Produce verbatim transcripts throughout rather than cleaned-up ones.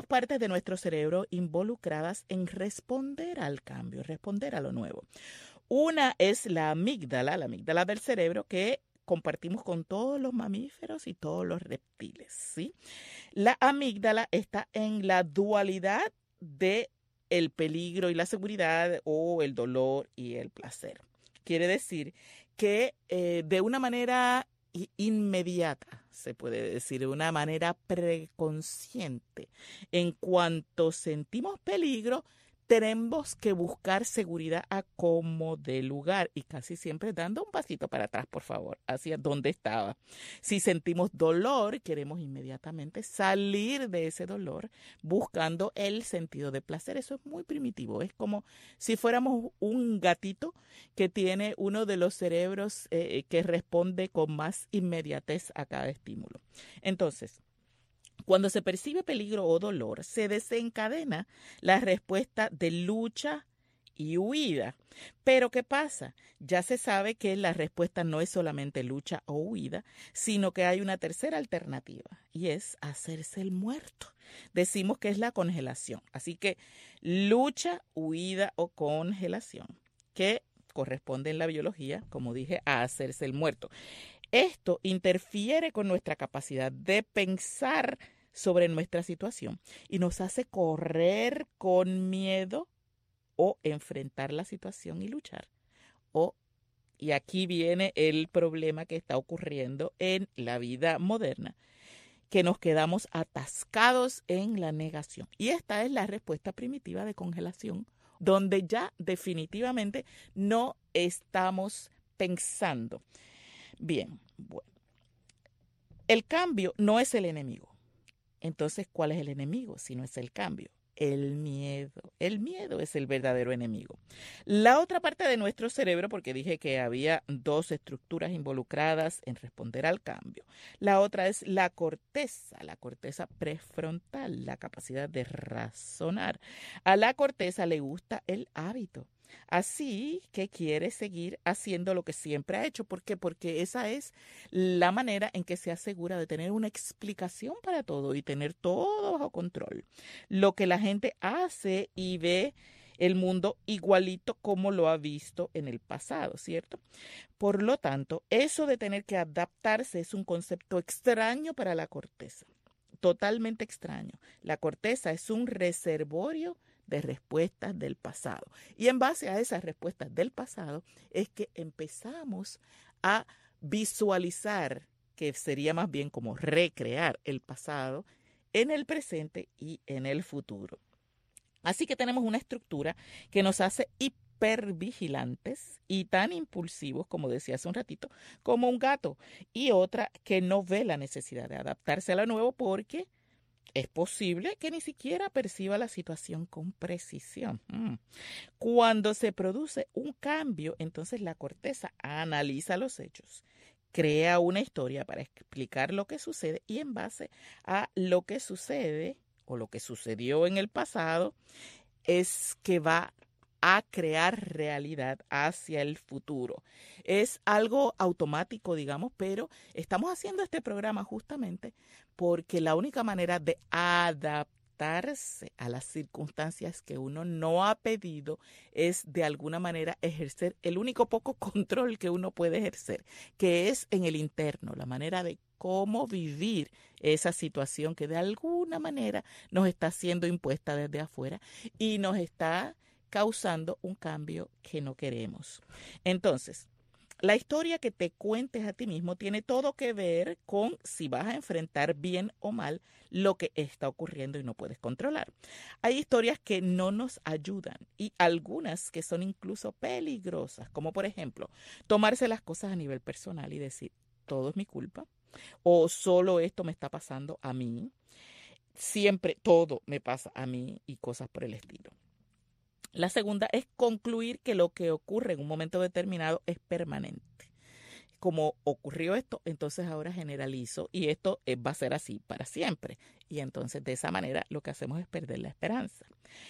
partes de nuestro cerebro involucradas en responder al cambio, responder a lo nuevo. Una es la amígdala, la amígdala del cerebro que compartimos con todos los mamíferos y todos los reptiles, ¿sí? La amígdala está en la dualidad de el peligro y la seguridad o el dolor y el placer. Quiere decir que eh, de una manera inmediata, se puede decir, de una manera preconsciente, en cuanto sentimos peligro, tenemos que buscar seguridad a como de lugar y casi siempre dando un pasito para atrás, por favor, hacia donde estaba. Si sentimos dolor, queremos inmediatamente salir de ese dolor buscando el sentido de placer. Eso es muy primitivo. Es como si fuéramos un gatito que tiene uno de los cerebros eh, que responde con más inmediatez a cada estímulo. Entonces, cuando se percibe peligro o dolor, se desencadena la respuesta de lucha y huida. Pero ¿qué pasa? Ya se sabe que la respuesta no es solamente lucha o huida, sino que hay una tercera alternativa y es hacerse el muerto. Decimos que es la congelación. Así que lucha, huida o congelación, que corresponde en la biología, como dije, a hacerse el muerto. Esto interfiere con nuestra capacidad de pensar sobre nuestra situación y nos hace correr con miedo o enfrentar la situación y luchar. O, y aquí viene el problema que está ocurriendo en la vida moderna, que nos quedamos atascados en la negación. Y esta es la respuesta primitiva de congelación, donde ya definitivamente no estamos pensando. Bien, bueno. El cambio no es el enemigo. Entonces, ¿cuál es el enemigo si no es el cambio? El miedo. El miedo es el verdadero enemigo. La otra parte de nuestro cerebro, porque dije que había dos estructuras involucradas en responder al cambio. La otra es la corteza, la corteza prefrontal, la capacidad de razonar. A la corteza le gusta el hábito. Así que quiere seguir haciendo lo que siempre ha hecho. ¿Por qué? Porque esa es la manera en que se asegura de tener una explicación para todo y tener todo bajo control. Lo que la gente hace y ve el mundo igualito como lo ha visto en el pasado, ¿cierto? Por lo tanto, eso de tener que adaptarse es un concepto extraño para la corteza. Totalmente extraño. La corteza es un reservorio de respuestas del pasado. Y en base a esas respuestas del pasado es que empezamos a visualizar, que sería más bien como recrear el pasado en el presente y en el futuro. Así que tenemos una estructura que nos hace hipervigilantes y tan impulsivos, como decía hace un ratito, como un gato, y otra que no ve la necesidad de adaptarse a lo nuevo porque es posible que ni siquiera perciba la situación con precisión. Mm. Cuando se produce un cambio, entonces la corteza analiza los hechos, crea una historia para explicar lo que sucede y en base a lo que sucede o lo que sucedió en el pasado es que va a crear realidad hacia el futuro. Es algo automático, digamos, pero estamos haciendo este programa justamente porque la única manera de adaptarse a las circunstancias que uno no ha pedido es de alguna manera ejercer el único poco control que uno puede ejercer, que es en el interno, la manera de cómo vivir esa situación que de alguna manera nos está siendo impuesta desde afuera y nos está causando un cambio que no queremos. Entonces, la historia que te cuentes a ti mismo tiene todo que ver con si vas a enfrentar bien o mal lo que está ocurriendo y no puedes controlar. Hay historias que no nos ayudan y algunas que son incluso peligrosas, como por ejemplo, tomarse las cosas a nivel personal y decir, todo es mi culpa o solo esto me está pasando a mí, siempre todo me pasa a mí y cosas por el estilo. La segunda es concluir que lo que ocurre en un momento determinado es permanente. Como ocurrió esto, entonces ahora generalizo y esto va a ser así para siempre. Y entonces de esa manera lo que hacemos es perder la esperanza.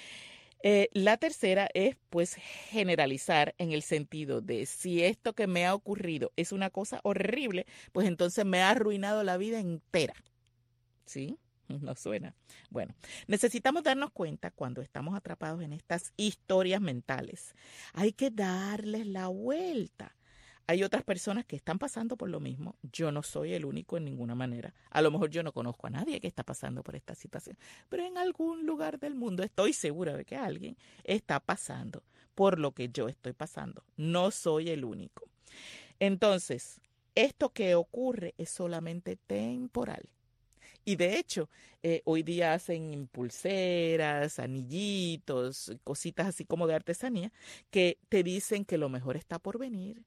Eh, la tercera es pues generalizar en el sentido de si esto que me ha ocurrido es una cosa horrible, pues entonces me ha arruinado la vida entera. ¿Sí? No suena. Bueno, necesitamos darnos cuenta cuando estamos atrapados en estas historias mentales. Hay que darles la vuelta. Hay otras personas que están pasando por lo mismo. Yo no soy el único en ninguna manera. A lo mejor yo no conozco a nadie que está pasando por esta situación, pero en algún lugar del mundo estoy segura de que alguien está pasando por lo que yo estoy pasando. No soy el único. Entonces, esto que ocurre es solamente temporal. Y de hecho, eh, hoy día hacen pulseras, anillitos, cositas así como de artesanía, que te dicen que lo mejor está por venir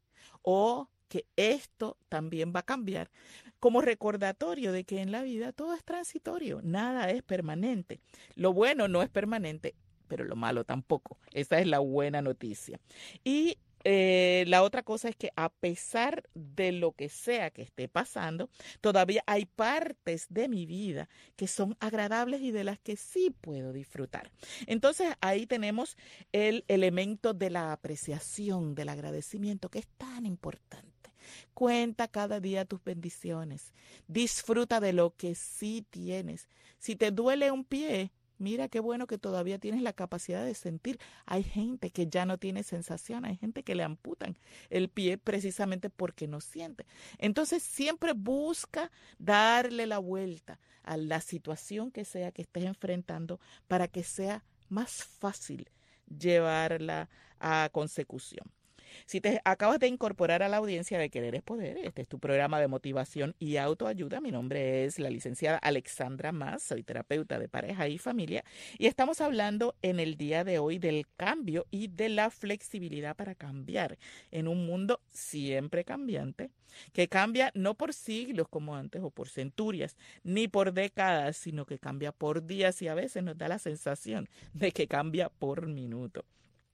o que esto también va a cambiar, como recordatorio de que en la vida todo es transitorio, nada es permanente. Lo bueno no es permanente, pero lo malo tampoco. Esa es la buena noticia. Y Eh, la otra cosa es que a pesar de lo que sea que esté pasando, todavía hay partes de mi vida que son agradables y de las que sí puedo disfrutar. Entonces ahí tenemos el elemento de la apreciación, del agradecimiento, que es tan importante. Cuenta cada día tus bendiciones. Disfruta de lo que sí tienes. Si te duele un pie, mira qué bueno que todavía tienes la capacidad de sentir. Hay gente que ya no tiene sensación, hay gente que le amputan el pie precisamente porque no siente. Entonces siempre busca darle la vuelta a la situación que sea que estés enfrentando para que sea más fácil llevarla a consecución. Si te acabas de incorporar a la audiencia de Querer es Poder, este es tu programa de motivación y autoayuda. Mi nombre es la licenciada Alexandra Mas, soy terapeuta de pareja y familia y estamos hablando en el día de hoy del cambio y de la flexibilidad para cambiar en un mundo siempre cambiante, que cambia no por siglos como antes o por centurias, ni por décadas, sino que cambia por días y a veces nos da la sensación de que cambia por minuto.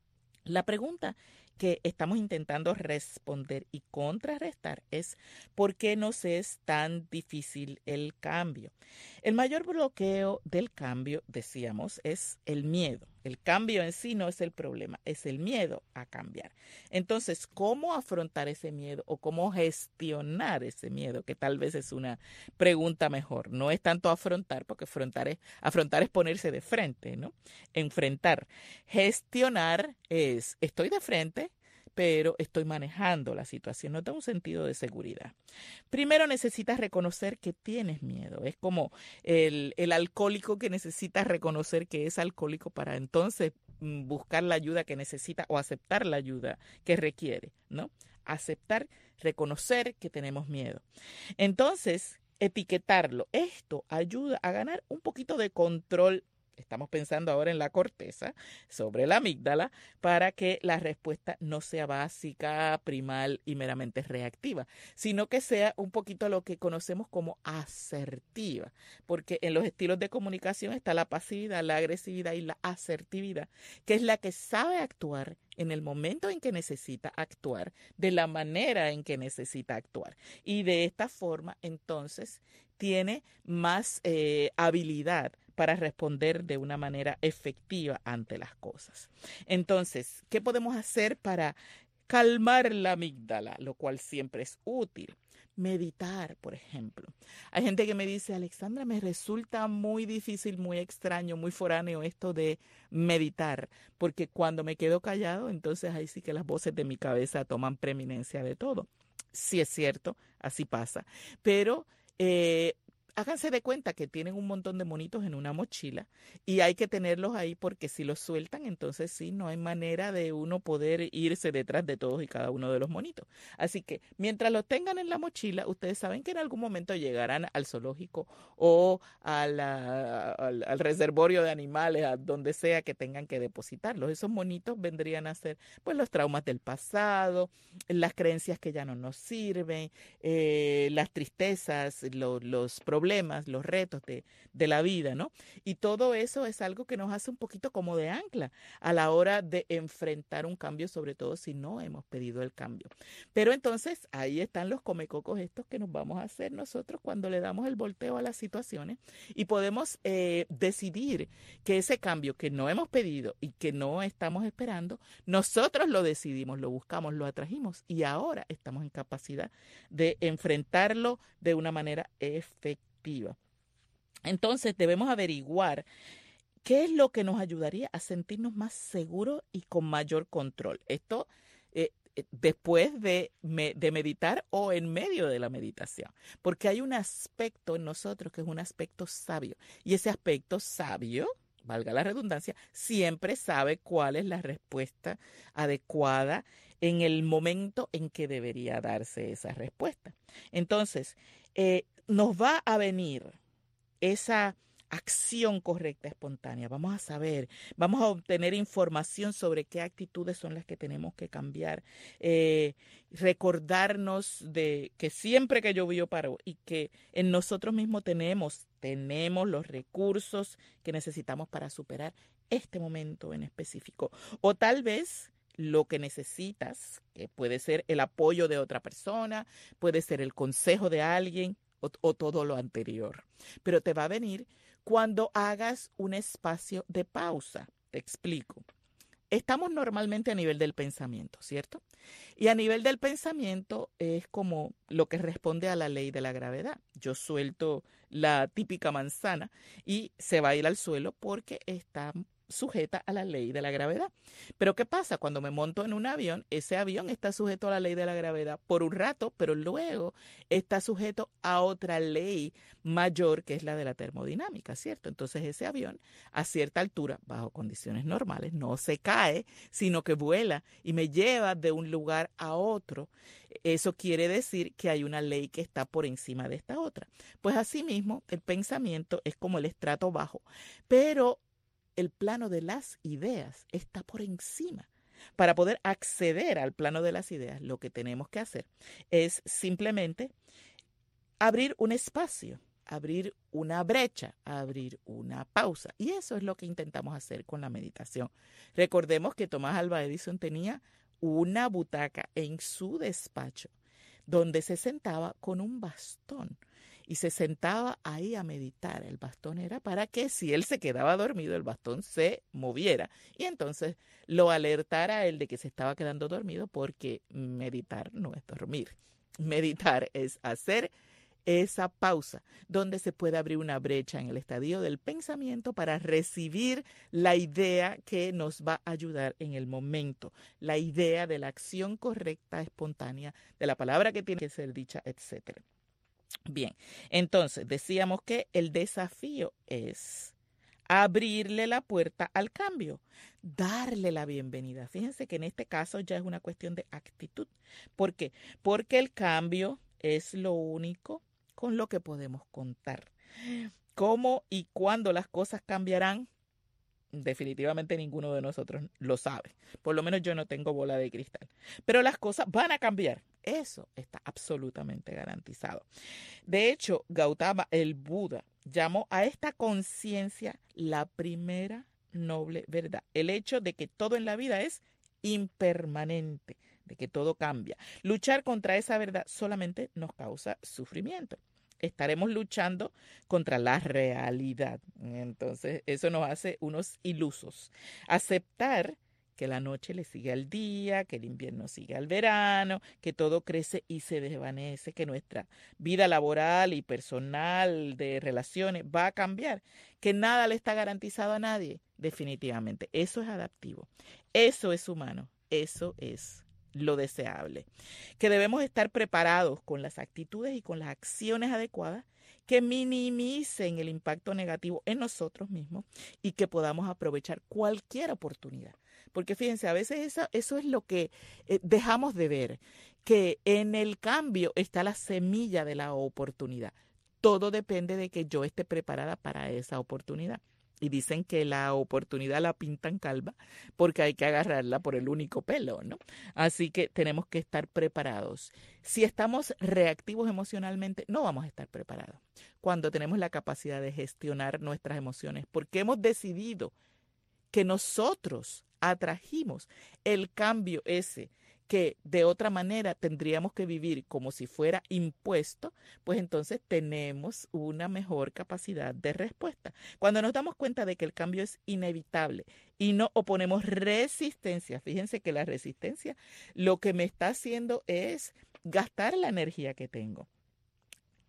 La pregunta que estamos intentando responder y contrarrestar es ¿por qué nos es tan difícil el cambio? El mayor bloqueo del cambio, decíamos, es el miedo. El cambio en sí no es el problema, es el miedo a cambiar. Entonces, ¿cómo afrontar ese miedo o cómo gestionar ese miedo? Que tal vez es una pregunta mejor. No es tanto afrontar, porque afrontar es, afrontar es ponerse de frente, ¿no? Enfrentar. Gestionar es, estoy de frente, pero estoy manejando la situación, no tengo un sentido de seguridad. Primero necesitas reconocer que tienes miedo. Es como el, el alcohólico que necesita reconocer que es alcohólico para entonces mm, buscar la ayuda que necesita o aceptar la ayuda que requiere, ¿no? Aceptar, reconocer que tenemos miedo. Entonces, etiquetarlo. Esto ayuda a ganar un poquito de control. Estamos pensando ahora en la corteza, sobre la amígdala, para que la respuesta no sea básica, primal y meramente reactiva, sino que sea un poquito lo que conocemos como asertiva, porque en los estilos de comunicación está la pasividad, la agresividad y la asertividad, que es la que sabe actuar en el momento en que necesita actuar, de la manera en que necesita actuar. Y de esta forma, entonces, tiene más eh, habilidad para responder de una manera efectiva ante las cosas. Entonces, ¿qué podemos hacer para calmar la amígdala? Lo cual siempre es útil. Meditar, por ejemplo. Hay gente que me dice, Alexandra, me resulta muy difícil, muy extraño, muy foráneo esto de meditar, porque cuando me quedo callado, entonces ahí sí que las voces de mi cabeza toman preeminencia de todo. Sí es cierto, así pasa, pero eh, háganse de cuenta que tienen un montón de monitos en una mochila y hay que tenerlos ahí porque si los sueltan, entonces sí, no hay manera de uno poder irse detrás de todos y cada uno de los monitos. Así que mientras los tengan en la mochila, ustedes saben que en algún momento llegarán al zoológico o a la, al, al reservorio de animales, a donde sea que tengan que depositarlos. Esos monitos vendrían a ser pues los traumas del pasado, las creencias que ya no nos sirven, eh, las tristezas, lo, los problemas, los retos de, de la vida, ¿no? Y todo eso es algo que nos hace un poquito como de ancla a la hora de enfrentar un cambio, sobre todo si no hemos pedido el cambio. Pero entonces ahí están los comecocos estos que nos vamos a hacer nosotros cuando le damos el volteo a las situaciones y podemos eh, decidir que ese cambio que no hemos pedido y que no estamos esperando, nosotros lo decidimos, lo buscamos, lo atrajimos y ahora estamos en capacidad de enfrentarlo de una manera efectiva. Entonces debemos averiguar qué es lo que nos ayudaría a sentirnos más seguros y con mayor control. Esto eh, eh, después de, me, de meditar o en medio de la meditación, porque hay un aspecto en nosotros que es un aspecto sabio, y ese aspecto sabio, valga la redundancia, siempre sabe cuál es la respuesta adecuada en el momento en que debería darse esa respuesta. Entonces, eh, nos va a venir esa acción correcta, espontánea. Vamos a saber, vamos a obtener información sobre qué actitudes son las que tenemos que cambiar. Eh, recordarnos de que siempre que llovió paró y que en nosotros mismos tenemos, tenemos los recursos que necesitamos para superar este momento en específico. O tal vez lo que necesitas, que puede ser el apoyo de otra persona, puede ser el consejo de alguien, O, o todo lo anterior. Pero te va a venir cuando hagas un espacio de pausa. Te explico. Estamos normalmente a nivel del pensamiento, ¿cierto? Y a nivel del pensamiento es como lo que responde a la ley de la gravedad. Yo suelto la típica manzana y se va a ir al suelo porque está sujeta a la ley de la gravedad. Pero ¿qué pasa? Cuando me monto en un avión, ese avión está sujeto a la ley de la gravedad por un rato, pero luego está sujeto a otra ley mayor que es la de la termodinámica, ¿cierto? Entonces ese avión a cierta altura, bajo condiciones normales, no se cae, sino que vuela y me lleva de un lugar a otro. Eso quiere decir que hay una ley que está por encima de esta otra. Pues asimismo, el pensamiento es como el estrato bajo, pero el plano de las ideas está por encima. Para poder acceder al plano de las ideas, lo que tenemos que hacer es simplemente abrir un espacio, abrir una brecha, abrir una pausa. Y eso es lo que intentamos hacer con la meditación. Recordemos que Thomas Alva Edison tenía una butaca en su despacho donde se sentaba con un bastón. Y se sentaba ahí a meditar. El bastón era para que si él se quedaba dormido, el bastón se moviera. Y entonces lo alertara a él de que se estaba quedando dormido, porque meditar no es dormir. Meditar es hacer esa pausa donde se puede abrir una brecha en el estadio del pensamiento para recibir la idea que nos va a ayudar en el momento, la idea de la acción correcta, espontánea, de la palabra que tiene que ser dicha, etcétera. Bien, entonces decíamos que el desafío es abrirle la puerta al cambio, darle la bienvenida. Fíjense que en este caso ya es una cuestión de actitud. ¿Por qué? Porque el cambio es lo único con lo que podemos contar. ¿Cómo y cuándo las cosas cambiarán? Definitivamente ninguno de nosotros lo sabe. Por lo menos yo no tengo bola de cristal. Pero las cosas van a cambiar. Eso está absolutamente garantizado. De hecho, Gautama, el Buda, llamó a esta conciencia la primera noble verdad. El hecho de que todo en la vida es impermanente, de que todo cambia. Luchar contra esa verdad solamente nos causa sufrimiento. Estaremos luchando contra la realidad. Entonces, eso nos hace unos ilusos. Aceptar que la noche le sigue al día, que el invierno sigue al verano, que todo crece y se desvanece, que nuestra vida laboral y personal de relaciones va a cambiar, que nada le está garantizado a nadie. Definitivamente, eso es adaptivo, eso es humano, eso es lo deseable, que debemos estar preparados con las actitudes y con las acciones adecuadas que minimicen el impacto negativo en nosotros mismos y que podamos aprovechar cualquier oportunidad. Porque fíjense, a veces eso, eso es lo que eh, dejamos de ver, que en el cambio está la semilla de la oportunidad. Todo depende de que yo esté preparada para esa oportunidad. Y dicen que la oportunidad la pintan calva porque hay que agarrarla por el único pelo, ¿no? Así que tenemos que estar preparados. Si estamos reactivos emocionalmente, no vamos a estar preparados. Cuando tenemos la capacidad de gestionar nuestras emociones, porque hemos decidido que nosotros atrajimos el cambio ese que de otra manera tendríamos que vivir como si fuera impuesto, pues entonces tenemos una mejor capacidad de respuesta. Cuando nos damos cuenta de que el cambio es inevitable y no oponemos resistencia, fíjense que la resistencia lo que me está haciendo es gastar la energía que tengo.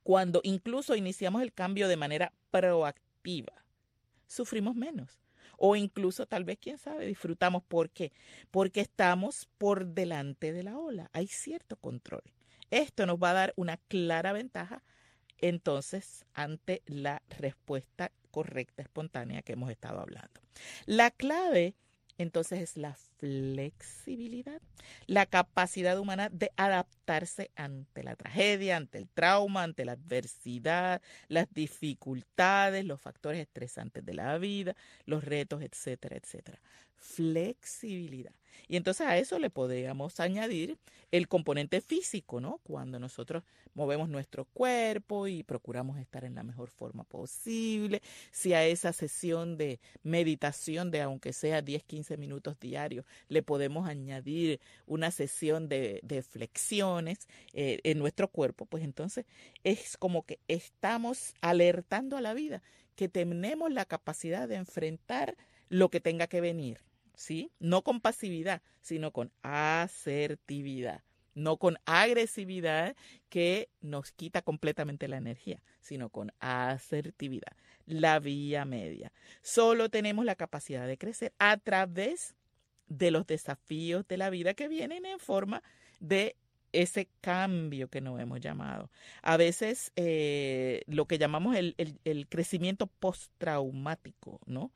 cuando incluso iniciamos el cambio de manera proactiva, sufrimos menos. O incluso, tal vez, quién sabe, disfrutamos. ¿Por qué? Porque estamos por delante de la ola. Hay cierto control. Esto nos va a dar una clara ventaja, entonces, ante la respuesta correcta, espontánea que hemos estado hablando. La clave, entonces, es la flexibilidad, la capacidad humana de adaptarse ante la tragedia, ante el trauma, ante la adversidad, las dificultades, los factores estresantes de la vida, los retos, etcétera, etcétera. Flexibilidad. Y entonces a eso le podríamos añadir el componente físico, ¿no? Cuando nosotros movemos nuestro cuerpo y procuramos estar en la mejor forma posible. Si a esa sesión de meditación de aunque sea diez, quince minutos diarios le podemos añadir una sesión de, de flexiones eh, en nuestro cuerpo, pues entonces es como que estamos alertando a la vida que tenemos la capacidad de enfrentar lo que tenga que venir, ¿sí? No con pasividad, sino con asertividad. No con agresividad que nos quita completamente la energía, sino con asertividad, la vía media. Solo tenemos la capacidad de crecer a través de los desafíos de la vida que vienen en forma de ese cambio que nos hemos llamado. A veces eh, lo que llamamos el, el, el crecimiento postraumático, ¿no?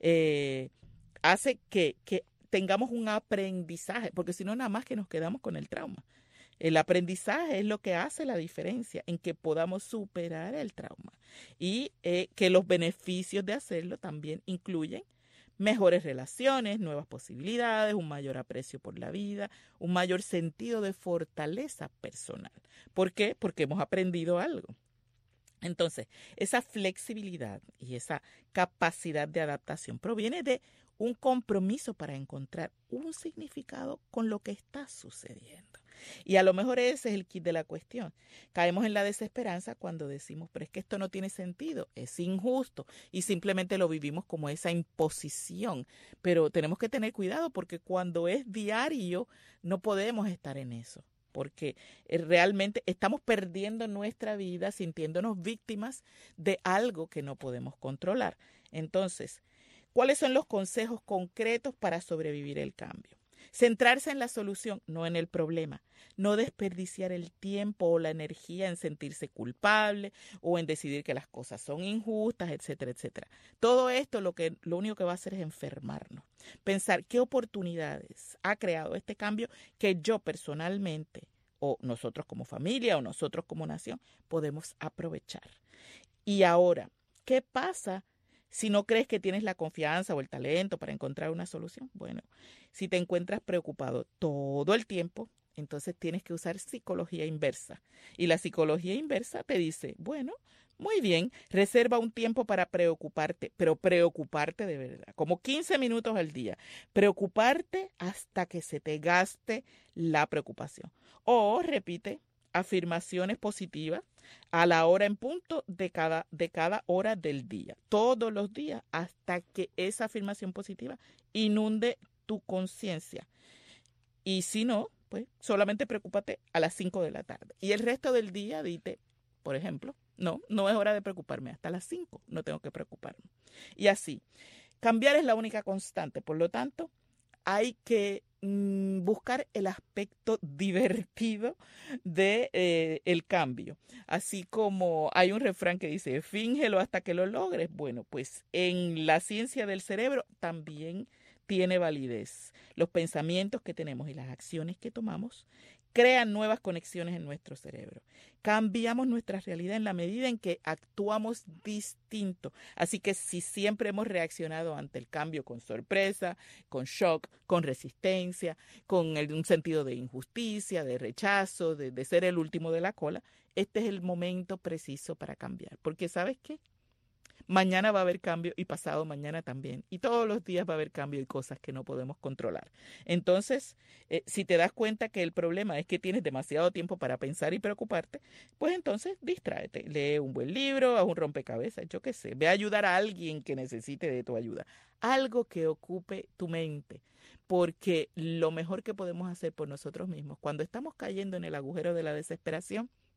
Eh, hace que, que tengamos un aprendizaje, porque si no, nada más que nos quedamos con el trauma. El aprendizaje es lo que hace la diferencia en que podamos superar el trauma y eh, que los beneficios de hacerlo también incluyen mejores relaciones, nuevas posibilidades, un mayor aprecio por la vida, un mayor sentido de fortaleza personal. ¿Por qué? Porque hemos aprendido algo. Entonces, esa flexibilidad y esa capacidad de adaptación proviene de un compromiso para encontrar un significado con lo que está sucediendo. Y a lo mejor ese es el kit de la cuestión. Caemos en la desesperanza cuando decimos, pero es que esto no tiene sentido, es injusto y simplemente lo vivimos como esa imposición. Pero tenemos que tener cuidado porque cuando es diario no podemos estar en eso. Porque realmente estamos perdiendo nuestra vida sintiéndonos víctimas de algo que no podemos controlar. Entonces, ¿cuáles son los consejos concretos para sobrevivir el cambio? Centrarse en la solución, no en el problema. No desperdiciar el tiempo o la energía en sentirse culpable o en decidir que las cosas son injustas, etcétera, etcétera. Todo esto lo, que, lo único que va a hacer es enfermarnos. Pensar qué oportunidades ha creado este cambio que yo personalmente, o nosotros como familia, o nosotros como nación, podemos aprovechar. Y ahora, ¿qué pasa si no crees que tienes la confianza o el talento para encontrar una solución? Bueno, si te encuentras preocupado todo el tiempo, entonces tienes que usar psicología inversa. Y la psicología inversa te dice, bueno, muy bien, reserva un tiempo para preocuparte, pero preocuparte de verdad, como quince minutos al día. Preocuparte hasta que se te gaste la preocupación. O repite afirmaciones positivas a la hora en punto de cada, de cada hora del día, todos los días, hasta que esa afirmación positiva inunde tu conciencia. Y si no, pues solamente preocúpate a las cinco de la tarde. Y el resto del día dite, por ejemplo, no, no es hora de preocuparme, hasta las cinco no tengo que preocuparme. Y así, cambiar es la única constante, por lo tanto, hay que mm, buscar el aspecto divertido de eh, el cambio. Así como hay un refrán que dice, fíngelo hasta que lo logres. Bueno, pues en la ciencia del cerebro también tiene validez. Los pensamientos que tenemos y las acciones que tomamos crean nuevas conexiones en nuestro cerebro. Cambiamos nuestra realidad en la medida en que actuamos distinto. Así que si siempre hemos reaccionado ante el cambio con sorpresa, con shock, con resistencia, con el, un sentido de injusticia, de rechazo, de, de ser el último de la cola, este es el momento preciso para cambiar. Porque ¿sabes qué? Mañana va a haber cambio y pasado mañana también. Y todos los días va a haber cambio y cosas que no podemos controlar. Entonces, eh, si te das cuenta que el problema es que tienes demasiado tiempo para pensar y preocuparte, pues entonces distráete. Lee un buen libro, haz un rompecabezas, yo qué sé. Ve a ayudar a alguien que necesite de tu ayuda. Algo que ocupe tu mente. Porque lo mejor que podemos hacer por nosotros mismos, cuando estamos cayendo en el agujero de la desesperación,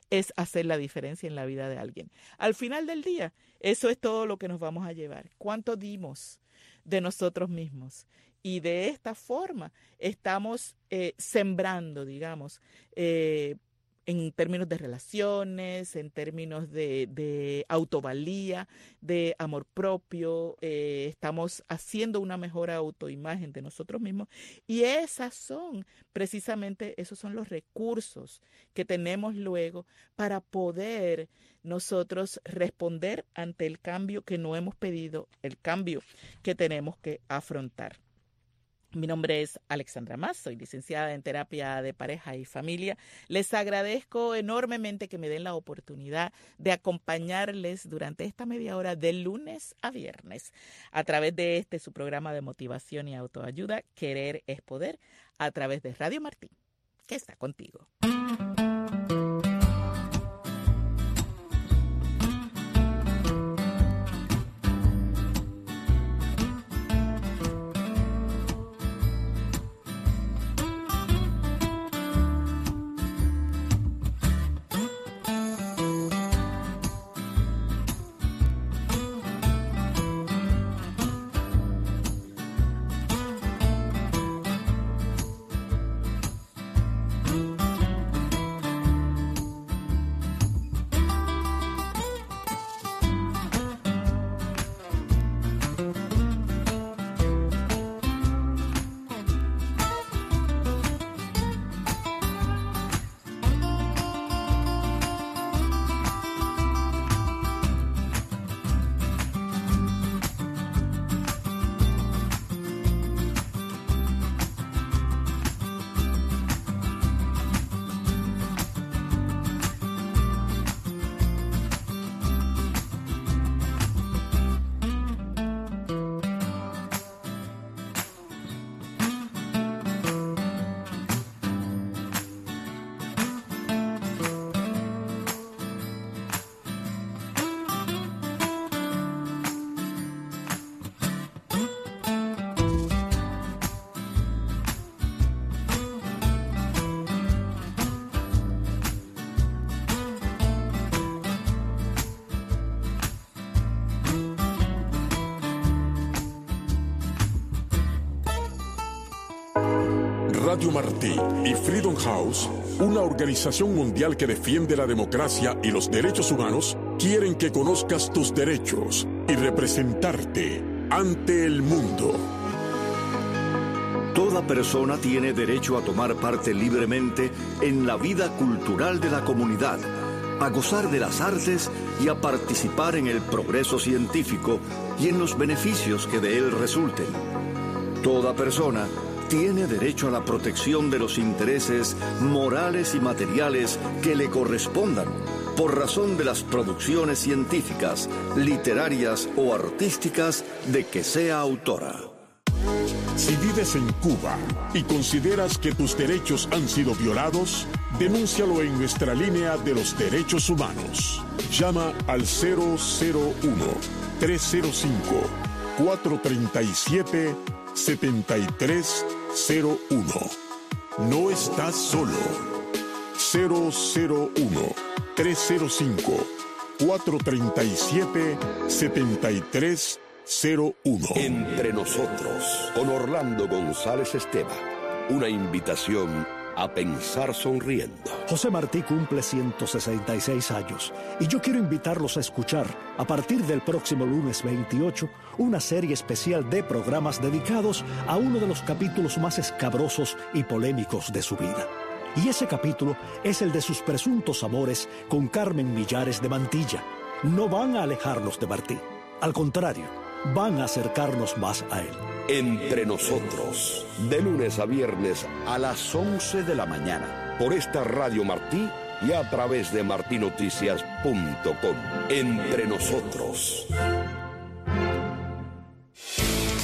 es hacer la diferencia en la vida de alguien. Al final del día, eso es todo lo que nos vamos a llevar. ¿Cuánto dimos de nosotros mismos? Y de esta forma estamos eh, sembrando, digamos, eh, en términos de relaciones, en términos de, de autovalía, de amor propio, eh, estamos haciendo una mejor autoimagen de nosotros mismos, y esas son precisamente, esos son los recursos que tenemos luego para poder nosotros responder ante el cambio que no hemos pedido, el cambio que tenemos que afrontar. Mi nombre es Alexandra Mas, soy licenciada en terapia de pareja y familia. Les agradezco enormemente que me den la oportunidad de acompañarles durante esta media hora de lunes a viernes a través de este su programa de motivación y autoayuda, Querer es Poder, a través de Radio Martí, que está contigo. Radio Martí y Freedom House, una organización mundial que defiende la democracia y los derechos humanos, quieren que conozcas tus derechos y representarte ante el mundo. Toda persona tiene derecho a tomar parte libremente en la vida cultural de la comunidad, a gozar de las artes y a participar en el progreso científico y en los beneficios que de él resulten. Toda persona tiene derecho a la protección de los intereses morales y materiales que le correspondan por razón de las producciones científicas, literarias o artísticas de que sea autora. Si vives en Cuba y consideras que tus derechos han sido violados, denúncialo en nuestra línea de los derechos humanos. Llama al cero cero uno, tres cero cinco, cuatro tres siete, siete tres cero uno. No estás solo. cero cero uno, tres cero cinco, cuatro tres siete, siete tres cero uno. Entre nosotros, con Orlando González Esteva. Una invitación a pensar sonriendo. José Martí cumple ciento sesenta y seis años y yo quiero invitarlos a escuchar, a partir del próximo lunes veintiocho, una serie especial de programas dedicados a uno de los capítulos más escabrosos y polémicos de su vida. Y ese capítulo es el de sus presuntos amores con Carmen Millares de Mantilla. No van a alejarnos de Martí, al contrario, van a acercarnos más a él. Entre nosotros, de lunes a viernes a las once de la mañana, por esta Radio Martí y a través de martinoticias punto com. Entre nosotros.